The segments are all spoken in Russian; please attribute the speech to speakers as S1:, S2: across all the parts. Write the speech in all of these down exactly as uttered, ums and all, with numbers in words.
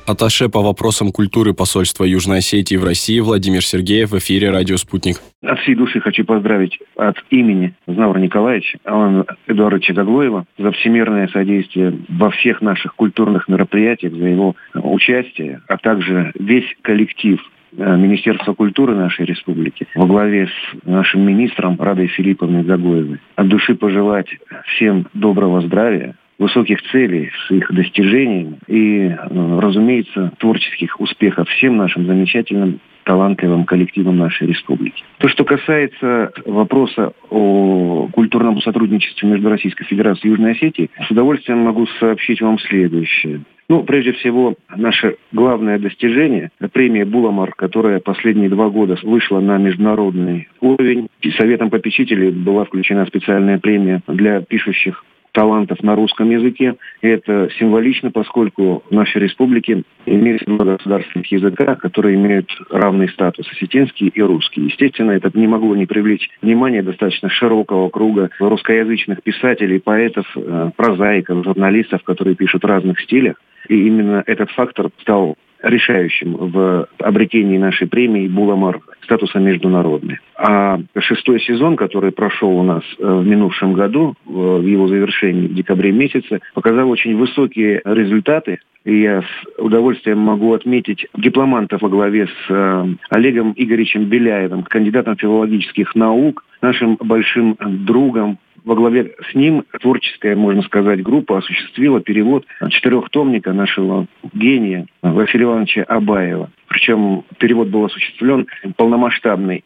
S1: Атташе по вопросам культуры посольства Южной Осетии в России Владимир Сергеев в эфире «Радио Спутник».
S2: От всей души хочу поздравить от имени Знаура Николаевича, Алана Эдуардовича Гаглоева за всемирное содействие во всех наших культурных мероприятиях, за его участие, а также весь коллектив Министерства культуры нашей республики во главе с нашим министром Радой Филипповной Гаглоевой. От души пожелать всем доброго здравия, высоких целей с их достижениями и, разумеется, творческих успехов всем нашим замечательным, талантливым коллективам нашей республики. То, что касается вопроса о культурном сотрудничестве между Российской Федерацией и Южной Осетией, с удовольствием могу сообщить вам следующее. Ну, прежде всего, наше главное достижение – премия «Буламар», которая последние два года вышла на международный уровень. И Советом попечителей была включена специальная премия для пишущих талантов на русском языке. И это символично, поскольку в нашей республике имеется два государственных языка, которые имеют равный статус – осетинский и русский. Естественно, это не могло не привлечь внимание достаточно широкого круга русскоязычных писателей, поэтов, прозаиков, журналистов, которые пишут в разных стилях. И именно этот фактор стал решающим в обретении нашей премии «Буламар» статуса международной. А шестой сезон, который прошел у нас в минувшем году, в его завершении в декабре месяце, показал очень высокие результаты. И я с удовольствием могу отметить дипломантов во главе с Олегом Игоревичем Беляевым, кандидатом филологических наук, нашим большим другом. Во главе с ним творческая, можно сказать, группа осуществила перевод четырехтомника нашего гения Василия Ивановича Абаева. Причем перевод был осуществлен полномасштабный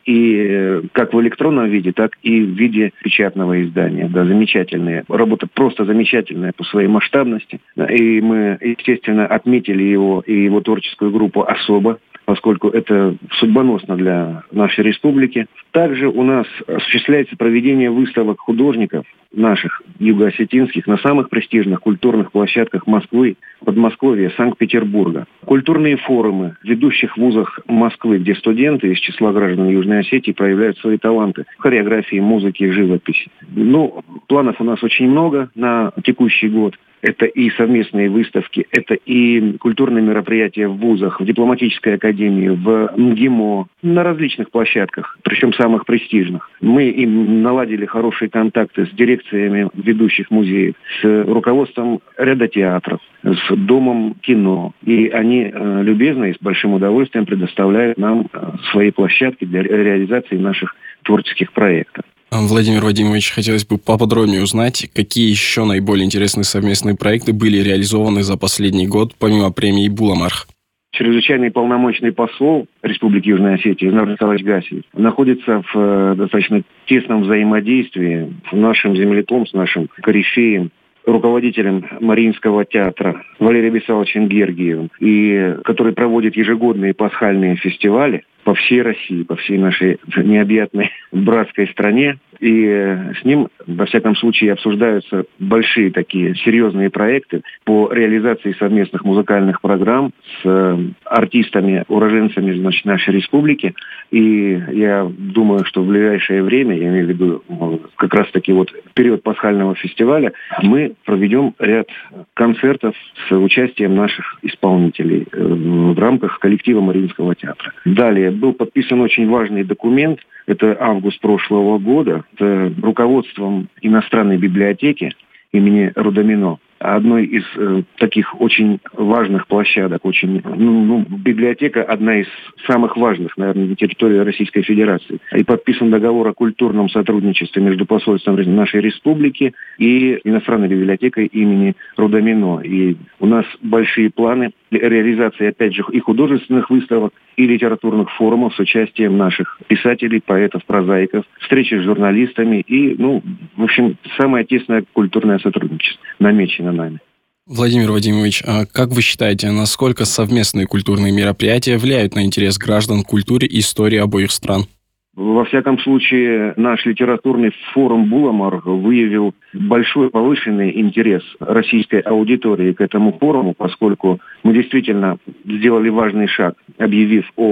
S2: и как в электронном виде, так и в виде печатного издания. Да, замечательная работа, просто замечательная по своей масштабности. И мы, естественно, отметили его и его творческую группу особо, поскольку это судьбоносно для нашей республики. Также у нас осуществляется проведение выставок художников наших юго-осетинских на самых престижных культурных площадках Москвы, Подмосковья, Санкт-Петербурга. Культурные форумы в ведущих вузах Москвы, где студенты из числа граждан Южной Осетии проявляют свои таланты в хореографии, музыке и живописи. Ну, планов у нас очень много на текущий год. Это и совместные выставки, это и культурные мероприятия в вузах, в дипломатической академии, в МГИМО, на различных площадках, причем самых престижных. Мы им наладили хорошие контакты с дирекциями ведущих музеев, с руководством ряда театров, с Домом кино. И они э, любезно и с большим удовольствием предоставляют нам э, свои площадки для реализации наших творческих проектов.
S1: Владимир Владимирович, хотелось бы поподробнее узнать, какие еще наиболее интересные совместные проекты были реализованы за последний год, помимо премии «Буламар».
S2: Чрезвычайный полномочный посол Республики Южная Осетия Знаур Николаевич Гасиев находится в э, достаточно тесном взаимодействии с нашим земляком, с нашим корифеем, руководителем Мариинского театра Валерием Бесаловичем Гергиевым, и который проводит ежегодные пасхальные фестивали по всей России, по всей нашей необъятной братской стране. И с ним, во всяком случае, обсуждаются большие такие серьезные проекты по реализации совместных музыкальных программ с артистами, уроженцами, значит, нашей республики. И я думаю, что в ближайшее время, я имею в виду как раз-таки вот период пасхального фестиваля, мы проведем ряд концертов с участием наших исполнителей в рамках коллектива Мариинского театра. Далее был подписан очень важный документ. Это август прошлого года. Это руководством иностранной библиотеки имени Рудамино. Одной из э, таких очень важных площадок, очень, ну, ну, библиотека одна из самых важных, наверное, на территории Российской Федерации. И подписан договор о культурном сотрудничестве между посольством нашей республики и иностранной библиотекой имени Рудамино. И у нас большие планы реализации, опять же, и художественных выставок, и литературных форумов с участием наших писателей, поэтов, прозаиков, встречи с журналистами и, ну, в общем, самое тесное культурное сотрудничество намечено нами.
S1: Владимир Владимирович, а как вы считаете, насколько совместные культурные мероприятия влияют на интерес граждан к культуре и истории обоих стран?
S2: Во всяком случае, наш литературный форум «Буламар» выявил большой повышенный интерес российской аудитории к этому форуму, поскольку мы действительно сделали важный шаг, объявив о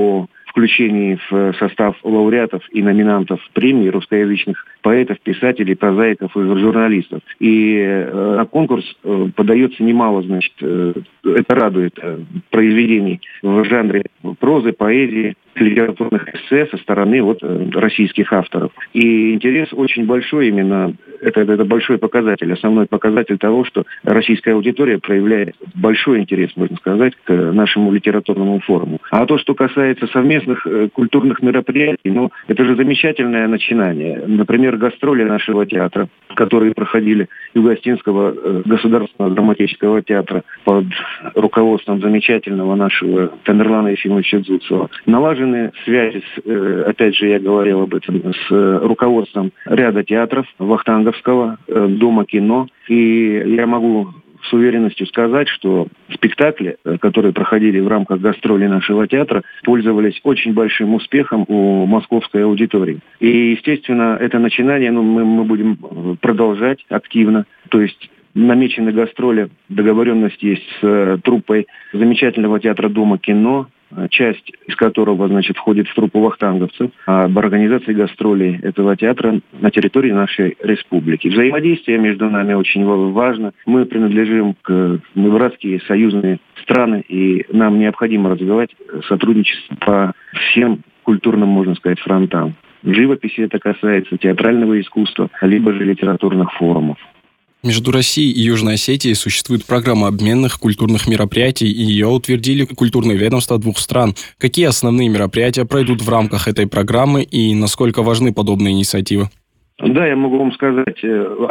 S2: включении в состав лауреатов и номинантов премии русскоязычных поэтов, писателей, прозаиков и журналистов. И на конкурс подается немало, значит, это радует, произведений в жанре прозы, поэзии, литературных эссе со стороны вот российских авторов. И интерес очень большой именно, это, это большой показатель, основной показатель того, что российская аудитория проявляет большой интерес, можно сказать, к нашему литературному форуму. А то, что касается совместных э, культурных мероприятий, ну, это же замечательное начинание. Например, гастроли нашего театра, которые проходили Юго-Остинского э, государственного драматического театра под руководством замечательного нашего Тамерлана Ефимовича Дзуцева. Налажены связи, с, э, опять же, я говорил об этом, с э, руководством ряда театров Вахтанговского, э, Дома кино. И я могу с уверенностью сказать, что спектакли, которые проходили в рамках гастролей нашего театра, пользовались очень большим успехом у московской аудитории. И, естественно, это начинание ну, мы, мы будем продолжать активно. То есть намечены гастроли, договоренность есть с э, труппой замечательного театра Дома кино, часть из которого, значит, входит в труппу вахтанговцев, об организации гастролей этого театра на территории нашей республики. Взаимодействие между нами очень важно. Мы принадлежим к мы братские союзные страны, и нам необходимо развивать сотрудничество по всем культурным, можно сказать, фронтам. В живописи это касается театрального искусства, либо же литературных форумов.
S1: Между Россией и Южной Осетией существует программа обменных культурных мероприятий, и ее утвердили культурные ведомства двух стран. Какие основные мероприятия пройдут в рамках этой программы и насколько важны подобные инициативы?
S2: Да, я могу вам сказать,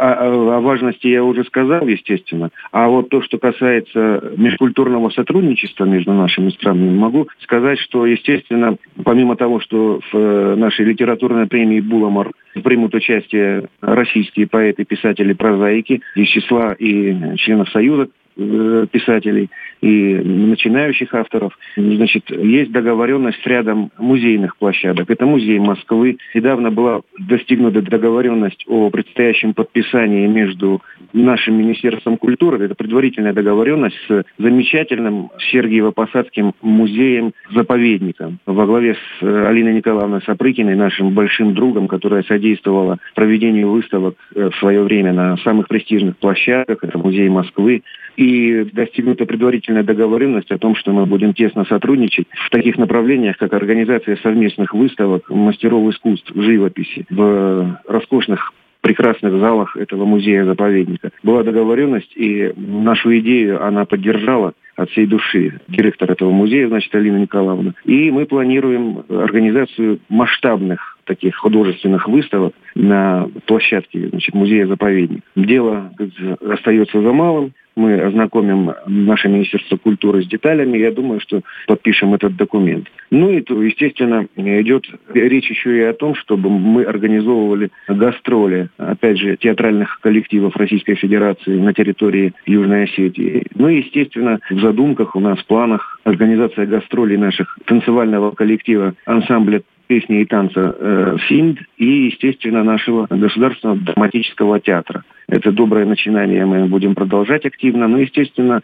S2: о, о важности я уже сказал, естественно. А вот то, что касается межкультурного сотрудничества между нашими странами, могу сказать, что, естественно, помимо того, что в нашей литературной премии «Буламар» примут участие российские поэты, писатели, прозаики из числа и членов Союза писателей и начинающих авторов. Значит, есть договоренность с рядом музейных площадок. Это музей Москвы. Недавно была достигнута договоренность о предстоящем подписании между нашим Министерством культуры. Это предварительная договоренность с замечательным Сергиево-Посадским музеем-заповедником во главе с Алиной Николаевной Сапрыкиной, нашим большим другом, которая содействовала проведению выставок в свое время на самых престижных площадках. Это музей Москвы. И достигнута предварительная договоренность о том, что мы будем тесно сотрудничать в таких направлениях, как организация совместных выставок мастеров искусств в живописи в роскошных прекрасных залах этого музея-заповедника. Была договоренность, и нашу идею она поддержала от всей души. Директор этого музея, значит, Алина Николаевна. И мы планируем организацию масштабных таких художественных выставок на площадке, значит, музея-заповедник. Дело остается за малым. Мы ознакомим наше Министерство культуры с деталями. Я думаю, что подпишем этот документ. Ну и, естественно, идет речь еще и о том, чтобы мы организовывали гастроли, опять же, театральных коллективов Российской Федерации на территории Южной Осетии. Ну и, естественно, в задумках у нас в планах организация гастролей наших танцевального коллектива ансамбля песни и танца э, «Синд» и, естественно, нашего государственного драматического театра. Это доброе начинание мы будем продолжать активно, но, естественно,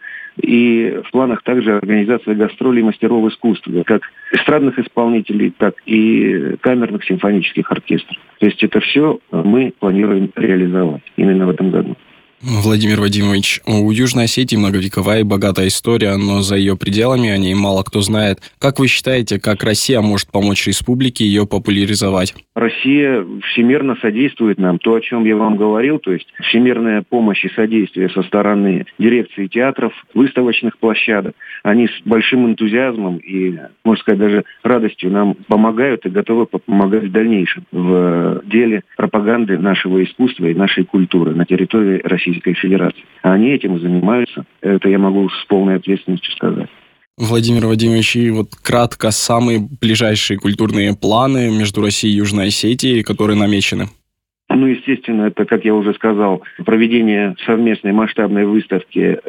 S2: и в планах также организация гастролей мастеров искусства, как эстрадных исполнителей, так и камерных симфонических оркестров. То есть это все мы планируем реализовать именно в этом году.
S1: Владимир Вадимович, у Южной Осетии многовековая и богатая история, но за ее пределами о ней мало кто знает. Как вы считаете, как Россия может помочь республике ее популяризовать?
S2: Россия всемирно содействует нам. То, о чем я вам говорил, то есть всемирная помощь и содействие со стороны дирекции театров, выставочных площадок. Они с большим энтузиазмом и, можно сказать, даже радостью нам помогают и готовы помогать в дальнейшем в деле пропаганды нашего искусства и нашей культуры на территории России. Российской Федерации. А они этим занимаются. Это я могу с полной ответственностью сказать.
S1: Владимир Владимирович, и вот кратко самые ближайшие культурные планы между Россией и Южной Осетией, которые намечены.
S2: Ну, естественно, это, как я уже сказал, проведение совместной масштабной выставки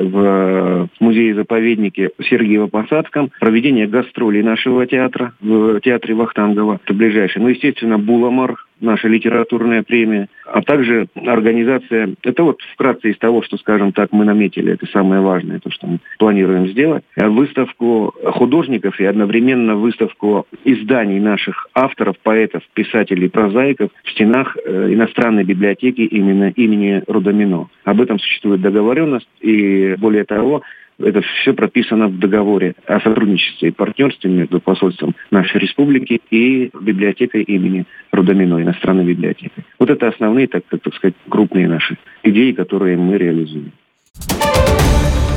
S2: в музее-заповеднике Сергиево-Посадском, проведение гастролей нашего театра в театре Вахтангова, это ближайшее. Ну, естественно, Буламар, наша литературная премия, а также организация, это вот вкратце из того, что, скажем так, мы наметили, это самое важное, то, что мы планируем сделать, выставку художников и одновременно выставку изданий наших авторов, поэтов, писателей, прозаиков в стенах иностранной библиотеки именно имени Рудамино. Об этом существует договоренность, и более того, это все прописано в договоре о сотрудничестве и партнерстве между посольством нашей республики и библиотекой имени Рудамино, иностранной библиотекой. Вот это основные, так, так, так сказать, крупные наши идеи, которые мы реализуем.